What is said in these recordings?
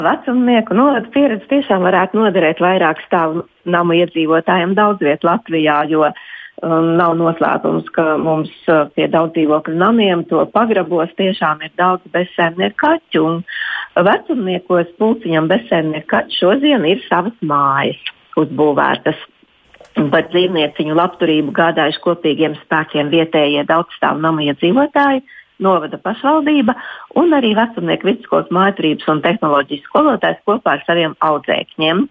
Vecumnieku novada pieredze tiešām varētu noderēt vairāk stāvu namu iedzīvotājiem daudz viet Latvijā, jo nav noslēpums, ka mums pie daudz dzīvokļu namiem to pagrabos tiešām ir daudz bezsaimnieku kaķu. Un vecumniekos pulciņam bezsaimnieku kaķu šodien ir savas mājas uzbūvētas. Par dzīvnieciņu labturību gādājuši kopīgiem spēkiem vietējie daudzstāvu namu iedzīvotāji, novada pašvaldība un arī vecumnieku vidusskolas mājaturības un tehnoloģijas skolotājs kopā ar saviem audzēkņiem.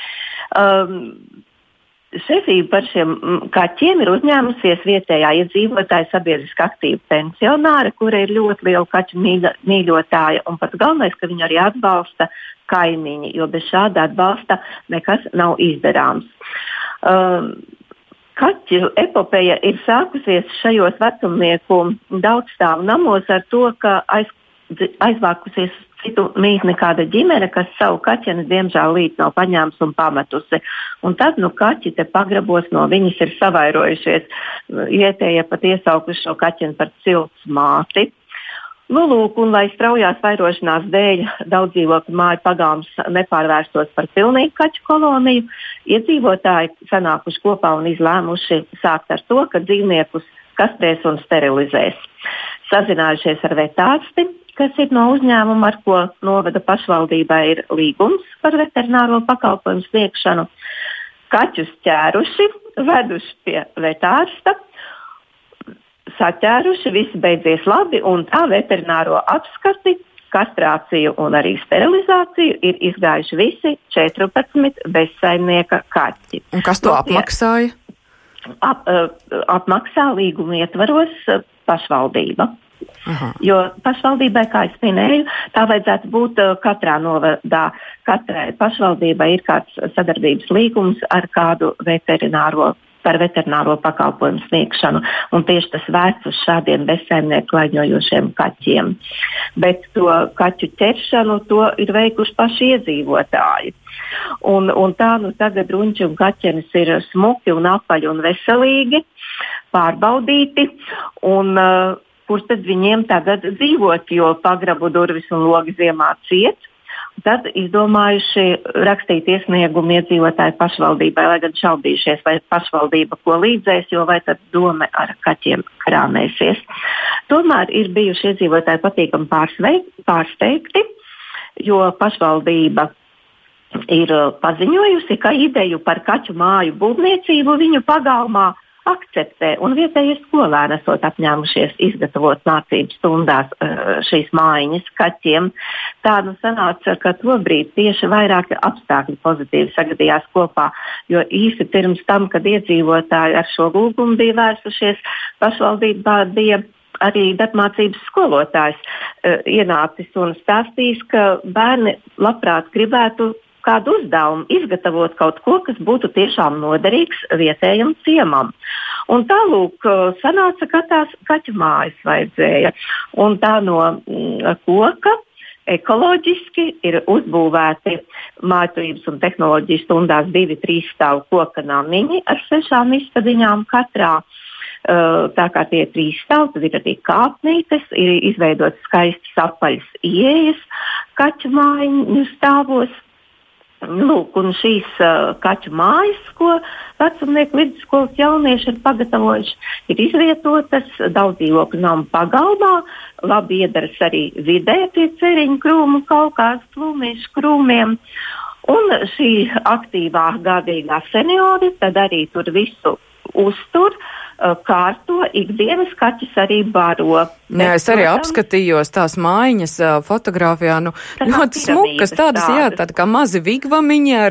Šefība par šiem kaķiem ir uzņēmusies vietējā iedzīvotāja sabiedriski aktīva pensionāre, kura ir ļoti liela kaķu mīļotāja, un pats galvenais, ka viņu arī atbalsta kaimiņi, jo bez šāda atbalsta nekas nav izdarāms. Kaķu epopeja ir sākusies šajos vecumnieku daudzstāvu namos ar to, ka aizvākusies citu mītni kāda ģimene, kas savu kaķeni diemžēl līdz nav paņēmusi un pametusi. Un tad kaķi te pagrabos no viņas ir savairojušies. Vietējie pat iesaukuši šo kaķeni par cilts māti. Lūk, un lai straujās vairošanās dēļ daudz dzīvokļu māju pagalms nepārvērstos par pilnīgu kaķu koloniju, iedzīvotāji sanākuši kopā un izlēmuši sākt ar to, ka dzīvniekus kastrēs un sterilizēs. Sazinājušies ar vetārsti, kas ir no uzņēmuma, ar ko novada pašvaldībai ir līgums par veterināro pakalpojumu sniegšanu, kaķus ķēruši, veduši pie vetārsta, saķēruši, viss beidzies labi, un tā veterināro apskati, kastrāciju un arī sterilizāciju ir izgājuši visi 14 bezsaimnieka kaķi. Un kas to apmaksāja? Apmaksā līguma ietvaros pašvaldība. Aha. Jo pašvaldībai, kā es minēju, tā vajadzētu būt katrā novadā. Katrai pašvaldībai ir kāds sadarbības līgums ar kādu par veterināro pakalpojumu sniegšanu, un tieši tas vērts uz šādiem bezsaimnieku klaiņojošiem kaķiem. Bet to kaķu ķeršanu to ir veikuši paši iedzīvotāji. Un tā tagad runči un kaķenis ir smuki un apaļi un veselīgi, pārbaudīti, un kur tad viņiem tagad dzīvot, jo pagrabu durvis un logi ziemā ciet. Tad izdomājuši rakstīt iesniegumu iedzīvotāju pašvaldībai, lai gan šaubījušies, vai pašvaldība ko līdzēs, jo vai tad doma ar kaķiem krāmēsies. Tomēr ir bijuši iedzīvotāji patīkami pārsteigti, jo pašvaldība ir paziņojusi, ka ideju par kaķu māju būvniecību viņu pagalmā akceptē, un vietējie skolēni esot apņēmušies izgatavot mācību stundās šīs mājiņas kaķiem. Tā sanāca, ka tobrīd tieši vairāki apstākļi pozitīvi sagadījās kopā, jo īsi pirms tam, kad iedzīvotāji ar šo lūgumu bija vērsušies, pašvaldībā bija arī darbmācības skolotājs ienācis un stāstījis, ka bērni labprāt gribētu kādu uzdevumu, izgatavot kaut ko, kas būtu tiešām noderīgs vietējam ciemam. Un tālūk sanāca, ka tās kaķu mājas vajadzēja. Un tā no koka ekoloģiski ir uzbūvēti mājaturības un tehnoloģijas stundās 2-3 stāvu koka namiņi ar 6 istadiņām katrā. Tā kā tie 3 stāvi, tad ir arī kāpnītes, ir izveidotas skaistas apaļas ieejas kaķu mājiņu stāvos. Lūk, un šīs kaķu mājas, ko vecumnieku vidusskolas jaunieši ir pagatavojuši, ir izvietotas daudz dzīvokļu namu pagalmā, labi iedaras arī vidē pie ceriņu krūmu, kaukās plūmīšu krūmiem. Un šī aktīvā gādīgā seniori tad arī tur visu uztur, kārto, ikdienas kaķis arī baro. Jā, es arī apskatījos tās mājiņas fotogrāfijā, ļoti smukas, tādas kā mazi vigvamiņi ar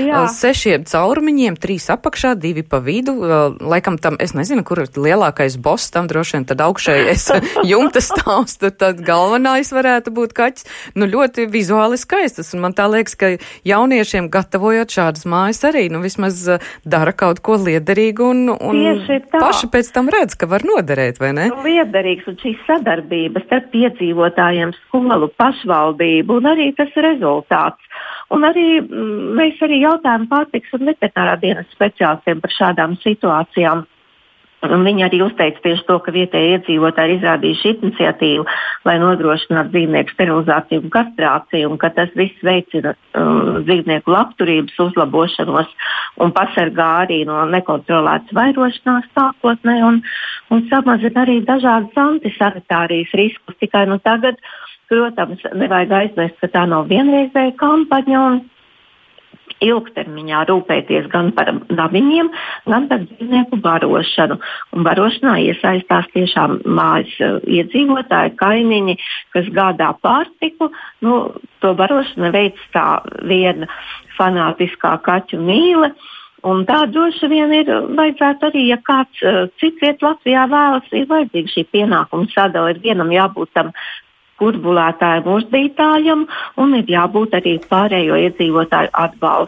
6 caurumiņiem, 3 apakšā, 2 pa vidu, laikam tam, es nezinu, kur ir lielākais boss, tam droši vien tad augšējais jumta stāvs, tad galvenais varētu būt kaķis, ļoti vizuāli skaistas, un man tā liekas, ka jauniešiem gatavojot šādas mājas arī, vismaz dara kaut ko liederīgu un paši pēc tam redz, ka var noderēt, vai ne? Liederīgs, un šī sadarbības starp piedzīvotājiem, skolu, pašvaldību, un arī tas rezultāts. Un arī mēs arī jautājam pārtiks un veterinārā dienas speciālistiem par šādām situācijām. Viņi arī uzteica tieši to, ka vietējie iedzīvotāji izrādījuši iniciatīvu, lai nodrošinātu dzīvnieku sterilizāciju un kastrāciju, un ka tas viss veicina dzīvnieku labturības uzlabošanos un pasargā arī no nekontrolētas vairošanās sākotnē un samazina arī dažādas antisanitārijas riskus. Tikai tagad, protams, nevajag aizmirst, ka tā nav vienreizēja kampaņa un ilgtermiņā rūpēties gan par naviņiem, gan par dzīvnieku barošanu. Un barošanā iesaistās tiešām mājas iedzīvotāji, kaimiņi, kas gādā pārtiku. To barošanu veic tā viena fanātiskā kaķu mīle. Un tā droši vien ir vajadzētu arī, ja kāds citviet Latvijā vēlas, ir vajadzīga šī pienākuma sadala. Ir vienam jābūt tam kurbulētājiem, uzdītājam, un ir jābūt arī pārējo iedzīvotāju atbalstam.